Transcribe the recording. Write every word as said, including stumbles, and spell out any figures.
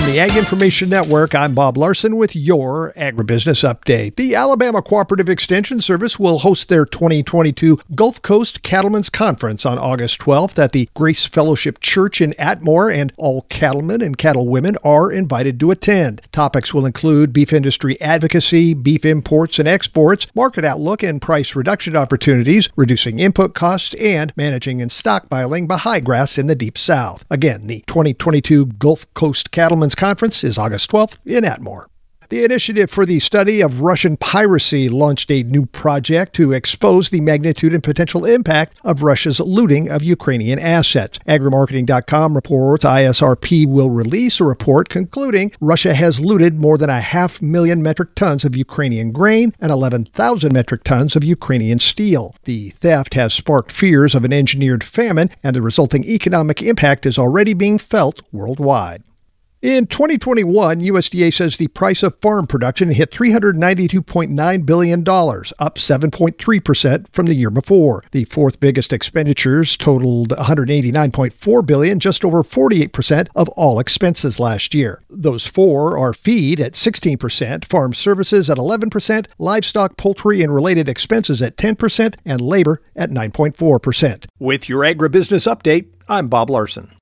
From the Ag Information Network, I'm Bob Larson with your Agribusiness Update. The Alabama Cooperative Extension Service will host their twenty twenty-two Gulf Coast Cattlemen's Conference on August twelfth at the Grace Fellowship Church in Atmore, and all cattlemen and cattlewomen are invited to attend. Topics will include beef industry advocacy, beef imports and exports, market outlook and price reduction opportunities, reducing input costs, and managing and stockpiling high grass in the Deep South. Again, the twenty twenty-two Gulf Coast Cattlemen's Conference is August twelfth in Atmore. The Initiative for the Study of Russian Piracy launched a new project to expose the magnitude and potential impact of Russia's looting of Ukrainian assets. Agrimarketing dot com reports I S R P will release a report concluding Russia has looted more than a half million metric tons of Ukrainian grain and eleven thousand metric tons of Ukrainian steel. The theft has sparked fears of an engineered famine, and the resulting economic impact is already being felt worldwide. In twenty twenty-one, U S D A says the price of farm production hit three hundred ninety-two point nine billion dollars, up seven point three percent from the year before. The fourth biggest expenditures totaled one hundred eighty-nine point four billion dollars, just over forty-eight percent of all expenses last year. Those four are feed at sixteen percent, farm services at eleven percent, livestock, poultry, and related expenses at ten percent, and labor at nine point four percent. With your Agribusiness Update, I'm Bob Larson.